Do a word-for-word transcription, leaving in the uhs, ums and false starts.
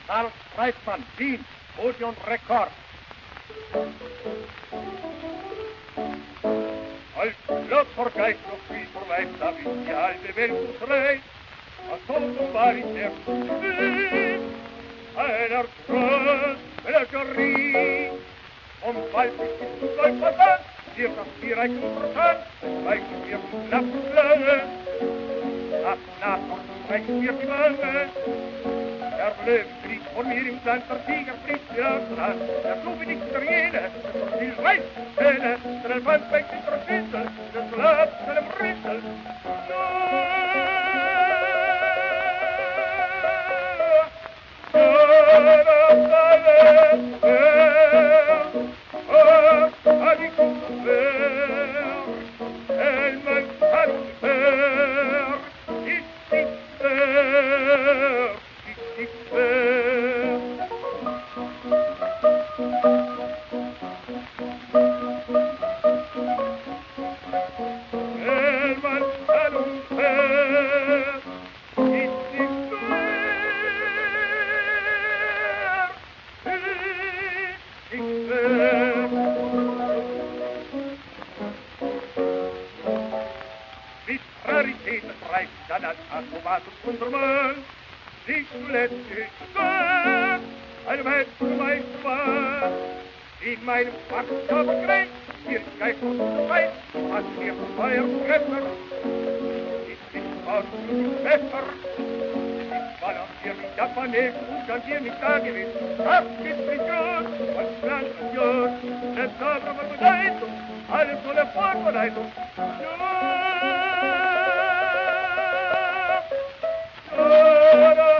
Karl Streitmann, Wien, Odeon Rekord. Als Lotzer Geist noch viel verweist, hab ich die halbe Welt umdreht. Als Toten war ich der Schweb, einer Tröst, Menagerie. Und bald ist es zu Gold versandt, wird das Tierreich interessant, es weichen wir knapp und lange. Nach Nacht und brechen wir die Wange. Der Löwe flieht vor mir im Land, der Tiger flieht mir an dran. Der Blume bin ich der Jene, der viel weiß Zähne, der Elefant fängt in der Schüssel, der Soldat in seinem Rüssel. Alles soll Vorbereitung. Ja, ja,